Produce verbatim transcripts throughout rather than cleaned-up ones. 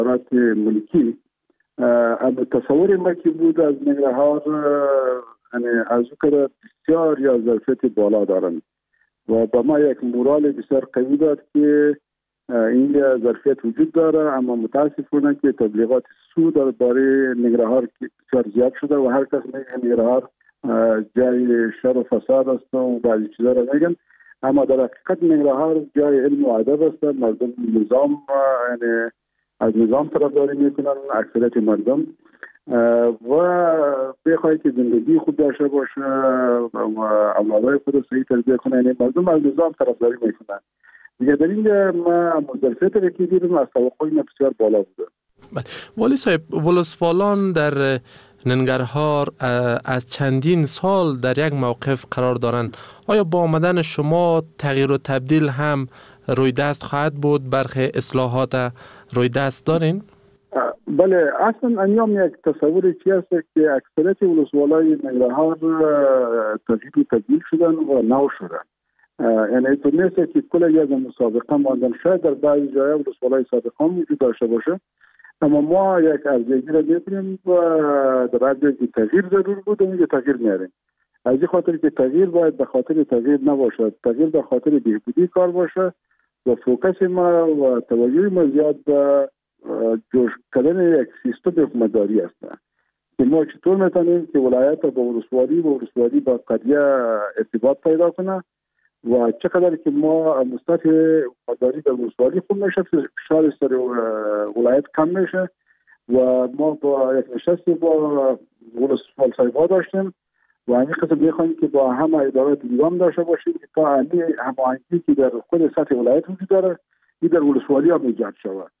ادارات ملکی اما تصور ما که بود از ننگرهار یعنی از او که بسیار یا ظرفیت بالا دارند و با ما یک مورال بسیار قوی داد که این ظرفیت وجود داره، اما متاسفانه که تبلیغات سو درباره ننگرهار بسیار زیاد شده و هر کس میگه ننگرهار جای شر و فساد است و بعضی چیزا را میگن، اما در حقیقت ننگرهار جای علم و ادب است. مردم نظام یعنی از نظام طرفداری میکنن اکثریت مردم و بخوای که زندگی خوب داشته باشه و اولادای خود صحیح تربیت کنه، یعنی مردم از نظام طرفداری میکنن دیگه. در اینجا ما مدرسیت را که دیدیم از توقعی ما بسیار بالا بوده. والی صاحب، ولسوالان در ننگرهار از چندین سال در یک موقف قرار دارند. آیا با آمدن شما تغییر و تبدیل هم روی دست خواهد بود؟ برخی اصلاحات روی دست دارین؟ بله، اصلا انیام یک تصوری چی است که اکثریت ولسوالای ننگرهار تغییر و تبدیل شدن و نو شدن. یعنی تو نیست که کل یک مسابقه ماندن، شاید در بعضی جای ولسوالای سابقا وجود داشته باشه، اما ما یک ارزیابی را می‌کنیم و در هر جایی که تغییر ضرور بود اونجا تغییر میاریم. از این خاطر که تغییر باید به خاطر تغییر نباشد، تغییر به خاطر بهبودی کار باشه و فوکس ما و توجه ما زیاد به جوش کردن یک سیستم حکومتداری است که ما چطور میتونیم که ولایت با ولسوالی و ولسوالی با قریه ارتباط پیدا کنه و چقدر که ما مستطع حکومتداری در ولسوالی خوب میشه، فشار سر ولایت کم میشه و ما با یک نشست با ولسوالی داشتیم و همین قسم میخوایم که با همه ادارات نظام داشته باشیم که تا همین هماهنگی که در خود سطح ولایت وجود داره این در ولسوالی هم ایجاد شود.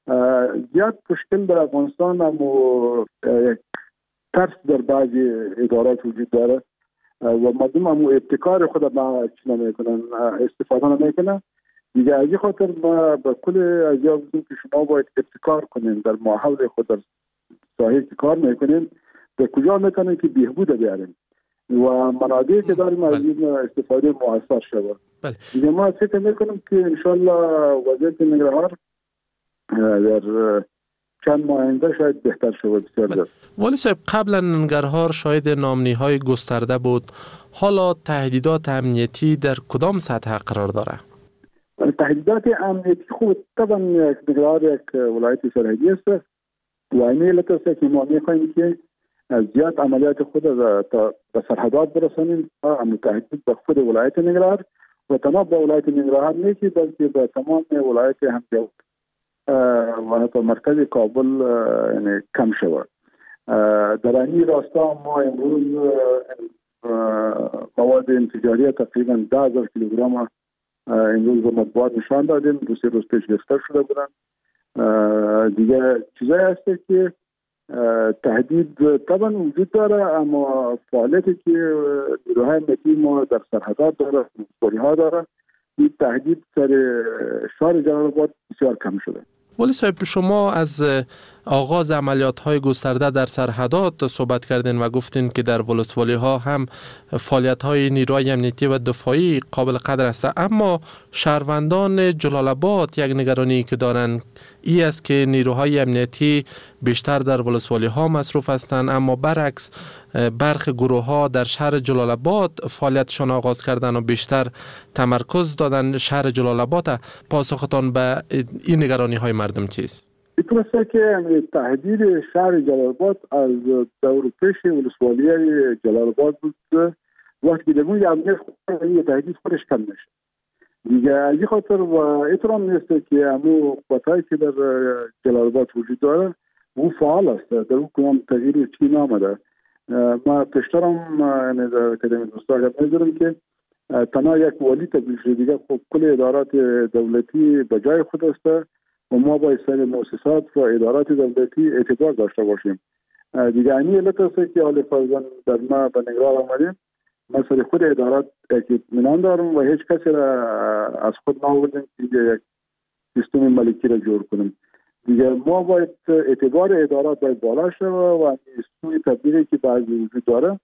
زیاد مشکل در افغانستان اما یک ترس در بعضی ادارات وجود داره و مردم هم ابتکار خود ما چی نمیکنن، استفاده نمیکنن دیگه. از این خاطر ما به کل از یا بودیم که شما باید ابتکار کنین در ماحول خود، در ساحه که کار میکنین به کجا میتونین که بهبود بیارین و منابعی که داریم از این استفاده موثر شود. دیگه ما فکر میکنم که انشالله وضعیت ننگرهار در چند ماه آینده شاید بهتر شود. بسیار زیاد. والی صاحب، قبلا ننگرهار شاهد نامنی‌های گسترده بود، حالا تهدیدات امنیتی در کدام سطح قرار داره؟ تهدیدات امنیتی خود طبعا ننگرهار یک ولایت سرحدی است و این علت است که ما می‌خواهیم که زیاد عملیات خود را به سرحدات برسانیم، اما تهدید به خود ولایت ننگرهار و تنها به ولایت ننگرهار نیست بلکه به تمام ولایت همجوار و حتی مرکز کابل یعنی کم شود. در این راستا ما امروز مواد انفجاری تقریبا ده هزار کیلوگرم امروز به مطبوعات نشان دادیم، دو سه روز پیش گرفته شده بودن. دیگه چیزایی هست که تهدید طبعا وجود داره، اما فعالیتی که نیروهای امنیتی ما در سرحدات داره، ها داره، این تهدید سر شهر جلال آباد بسیار کم شده. والی صاحب، شما از آغاز عملیات های گسترده در سرحدات صحبت کردین و گفتین که در ولسوالی ها هم فعالیت های نیروهای امنیتی و دفاعی قابل قدر است، اما شهروندان جلال آباد یک نگرانی که دارن ای است که نیروهای امنیتی بیشتر در ولسوالی ها مصروف هستند، اما برعکس برخی گروه ها در شهر جلال آباد فعالیتشان آغاز کردن و بیشتر تمرکز دادن شهر جلال آباد. پاسختان به این نگرانی های مردم چیست؟ میتونسته که تهدید شهر جلال آباد از دور پیش ولسوالی جلال آباد بود، وقتی که در امنیت خود تهدید خودش کم میشه دیگه. از این خاطر و احترام نیست که همون قوتایی که در جلال آباد وجود داره اون فعال است، در اون کنم تغییر چی نامده. ما پشترم یعنی در اکادمی دوستان میذارم که تنها یک والی تبدیل شده دیگه. خب کل ادارات دولتی به جای خود است و ما باید سر مؤسسات و ادارات دولتی اعتبار داشته باشیم دیگه. اینی علت است که حال فرزن در ما به نگران آمدیم. ما سر خود ادارات اطمینان دارم و هیچ کسی را از خود نآوردیم که یک سیستم ملکی را جور کنیم دیگه. ما باید اعتبار ادارات باید بالا شود و سوی تبدیلی که بعضی وجود داره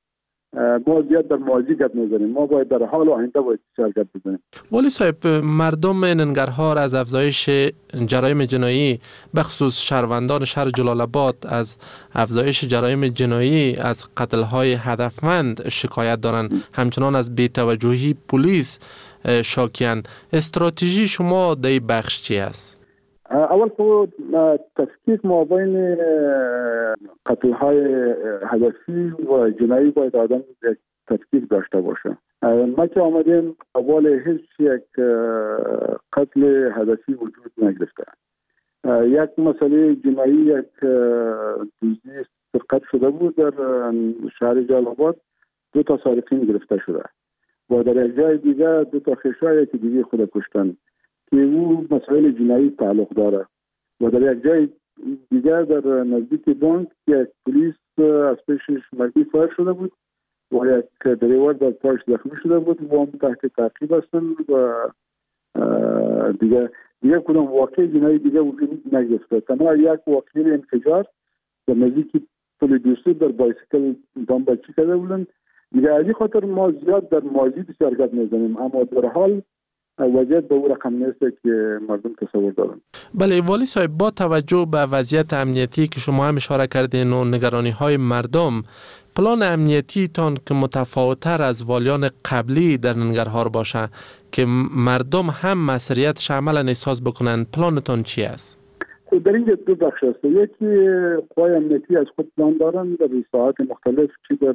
ما زیاد در ماضی گپ نزنیم، ما باید در حال و آینده باید بسیار گپ بزنیم. ولی صاحب، مردم ننگرهار از افزایش جرایم جنایی به خصوص شهروندان شهر جلال آباد از افزایش جرایم جنایی از قتل‌های هدفمند شکایت دارند، همچنان از بی‌توجهی پلیس شاکیند. استراتژی شما در این بخش چی است؟ اول خود تفکیک مابین قتل‌های هدفی و جنایی باید آدم یک تفکیک داشته باشه. ما که آمدیم اول هیچ یک قتل هدفی وجود نگرفته. یک مسئله جنایی، یک دزدی سرقت شده بود در شهر جلال آباد، دو تا سارقین گرفته شده و در یک جای دیگه دو تا خشای که دیگه خود کشتن که او مسائل جنایی تعلق داره و در یک جای دیگر در نزدیک بانک یک پلیس از پیشش مردی فایر شده بود و یک دریور در پاش زخمی شده بود و هم تحت تعقیب هستن و دیگه دیگه کدام واقع جنایی دیگه وجود نگرفته. تنها یک واقع انفجار در نزدیک پل دوستی در بایسیکل بمبارچی کرده بودن. دیگه از این خاطر ما زیاد در ماضی بسیار گپ نزنیم، اما در حال وضعیت به او رقم نیست که مردم تصور دارن. بله والی صاحب، با توجه به وضعیت امنیتی که شما هم اشاره کردین و نگرانی های مردم، پلان امنیتی تان که متفاوت‌تر از والیان قبلی در ننگرهار باشه که مردم هم مسئولیتش عملا احساس بکنن، پلانتان چی است؟ در اینجا دو بخش است. یکی قوای امنیتی از خود پلان دارن در ساعات مختلف، چی در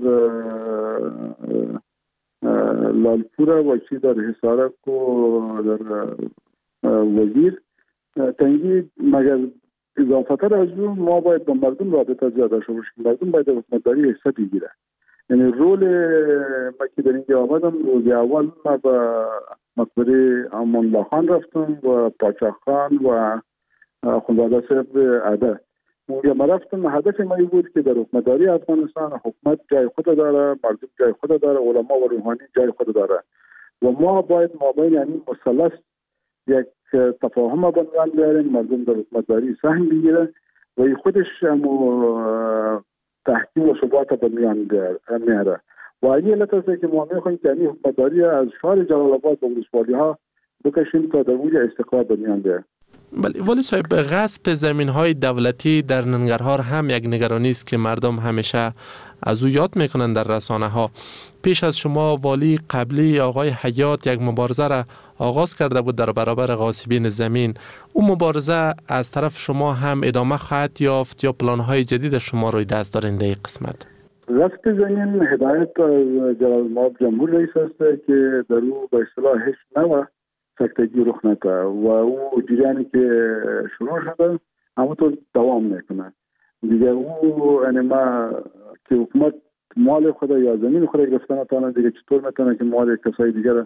لالپور و چی در حصارک و در وزیر تنگی. مگر اضافتر از اون ما باید با مردم رابطه زیاده شده باشیم. مردم باید حکومتداری حصه بگیره. یعنی رول ما که در اینجا آمدم، روز اول ما به مقبره امان الله خان رفتم و پاچا خان و خانواده صاحب عده. اونجا ما رفتم، هدف ما این بود که در حکومتداری افغانستان حکومت جای خود داره، مردم جای خود داره، علما و روحانی جای خود داره و ما باید مابین یعنی مثلث یک تفاهم بنیان بیاریم، مردم در حکومتداری سهم بگیره و این خودش هم تحکیم و ثبات بنیان میاره و این علت است که ما میخوایم که این حکومتداری از شهر جلال آباد و ولسوالی ها بکشیم تا در اونجا استقرار بنیان بیاره. بله ولی صاحب، غصب زمین‌های دولتی در ننگرهار هم یک نگرانی است که مردم همیشه از او یاد میکنن در رسانه‌ها. پیش از شما والی قبلی آقای حیات یک مبارزه را آغاز کرده بود در برابر غاصبین زمین. اون مبارزه از طرف شما هم ادامه خواهد یافت یا پلان‌های جدید شما روی دست دارین در این قسمت؟ غصب زمین هدایت از جلال ماب جمهور رئیس است که در او به اصطلاح هیچ نوع سکتگی رخ نده و او جریانی که شروع شده همونطور دوام میکنه. دیگه او یعنی ما که حکومت مال خود یا زمین خود گرفته نتونه، دیگه چطور میتونه که مال کسای دیگر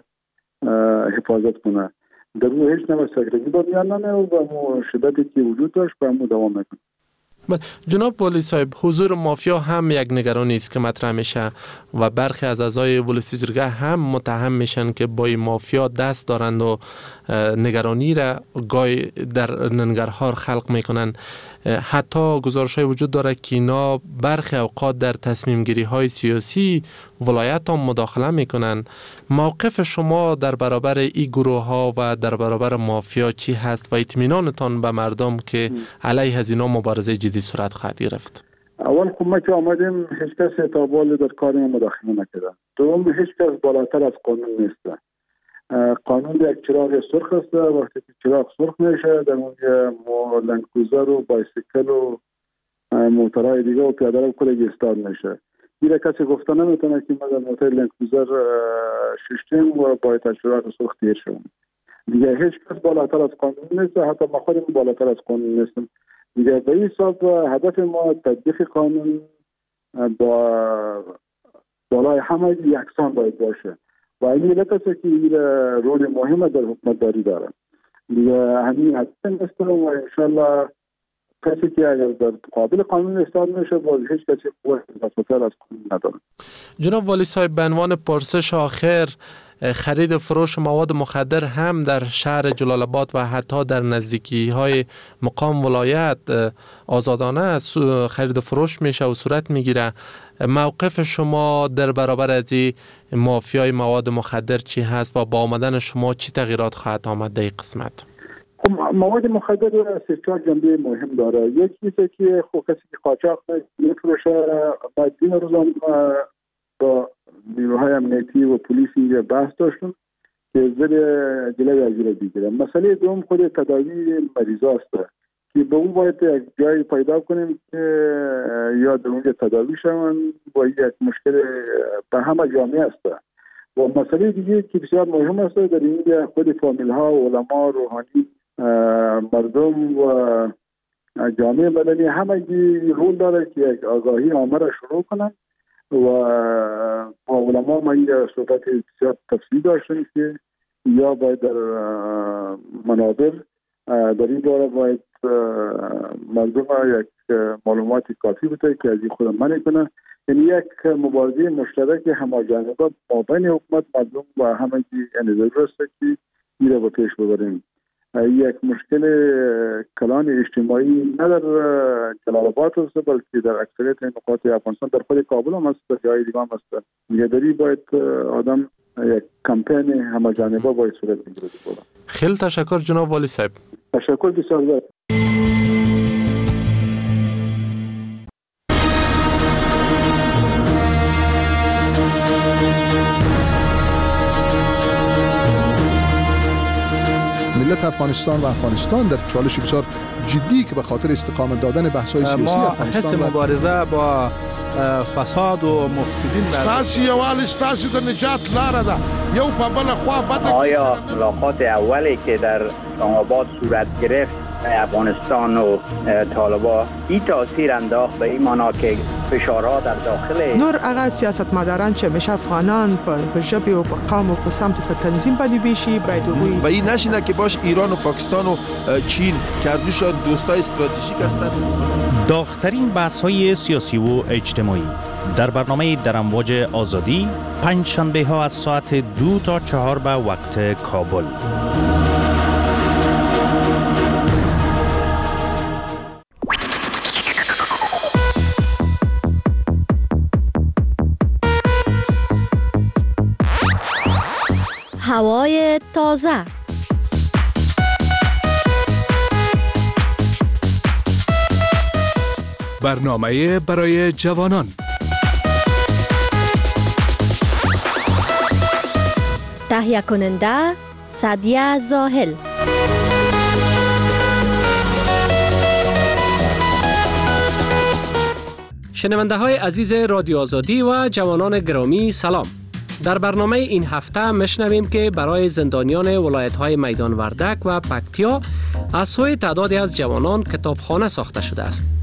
حفاظت کنه؟ در او هیچ نوع سکتگی بنیان نمیاد و شدتی که وجود داشت به همون دوام میکنه. جناب والی صاحب، حضور مافیا هم یک نگرانی است که مطرح میشه و برخی از اعضای ولسی جرگه هم متهم میشن که با این مافیا دست دارند و نگرانی را گاهی در ننگرهار خلق میکنن. حتی گزارش‌های وجود داره که اینا برخی اوقات در تصمیم گیری های سیاسی ولایت هم مداخله میکنن. موقف شما در برابر این گروه ها و در برابر مافیا چی هست و اطمینانتان به مردم که علیه از اینا مبارزه جدی صورت خواهد گرفت؟ اول خب ما که آمدیم هیچ کس اعتبار در کار ما مداخله نکرده. دوم هیچ کس بالاتر از قانون نیست. قانون یک چراغ سرخ است، وقتی که چراغ سرخ میشه در اونجا لندکروزر و بایسیکل و موتورهای دیگه و پیاده رو کلی استارت میشه. دیگه کسی گفته نمیتونه که ما در موتور لندکروزر ششتیم و باید چراغ سرخ تیر شوم. دیگه هیچ کس بالاتر از قانون نیست، حتی ما خودمون بالاتر از قانون نیستیم. دیگه به این حساب هدف ما تطبیق قانون با بالای همه یکسان باید باشه و این علت است که این رول مهم در حکومتداری داره. دیگه همین هدف است و انشالله کسی که اگر در قابل قانون استاد میشه باز هیچ کسی قوت دست‌تر از قانون نداره. جناب والی صاحب، به عنوان پرسش آخر خرید و فروش مواد مخدر هم در شهر جلال آباد و حتی در نزدیکی های مقام ولایت آزادانه خرید و فروش میشه و صورت میگیره. موقف شما در برابر از این مافیای مواد مخدر چی هست و با آمدن شما چی تغییرات خواهد آمد در این قسمت؟ خب مواد مخدر سه چهار جنبه مهم داره. یکی که که خب کسی که قاچاق میفروشه باید این روز با نیروهای امنیتی و پلیسی بحث داشتن که زیر جلوی از این بگیرن. مسئله دوم خود تداوی مریضا است که به اون باید یک جایی پیدا کنیم که یا در اونجا تداوی شوند و یک مشکل به همه جامعه است. و مسئله دیگه که بسیار مهم است در این خود فامیل ها، علما، روحانی، مردم و جامعه مدنی همه رول داره که یک آگاهی عامه را شروع کنند و با علما ما این صحبت بسیار تفصیلی داشتیم که یا باید در منابر در این باره باید مردم یک معلوماتی کافی بوده که از این خود منع کنه. یعنی یک مبارزه مشترک هماجانبه ما بین حکومت، مردم و همه یعنی ضرور است که این را به پیش ببریم. یک مشکل کلان اجتماعی نه در جلال آباد است بلکه در اکثریت نقاط افغانستان، در خود کابل هم است، در جای دیگه هم است. نگهداری باید آدم یک کمپین هماجانبه باید صورت بگیرد. خیلی تشکر جناب والی صاحب. تشکر بسیار زیاد. ملت افغانستان و افغانستان در چالش بسیار جدی که به خاطر استقامت دادن بحث‌های سیاسی ما افغانستان حس مبارزه با فساد و مفسدین ستاسي یوال ستاسي د نجات لاره ده یو په بل خوا بد. آیا ملاقات اولی که در اسلام آباد صورت گرفت افغانستان و طالبان این تاثیر انداخت به این معنا که فشارها در داخل نور اغا سیاستمداران چې میشه افغانان په ژبه او په قوم او په سمت په تنظیم باندې بشي باید و این نشینه که باش ایران و پاکستان و چین کردوشان دوستای استراتژیک هستند. داغ‌ترین بحث‌های سیاسی و اجتماعی در برنامه در امواج آزادی پنج شنبه ها از ساعت دو تا چهار به وقت کابل. هوای تازه، برنامه برای جوانان، تهیه کننده سعدیه زاهل. شنونده های عزیز رادیو آزادی و جوانان گرامی سلام. در برنامه این هفته میشنویم که برای زندانیان ولایت‌های میدان وردک و پکتیا از سوی تعدادی از جوانان کتابخانه ساخته شده است.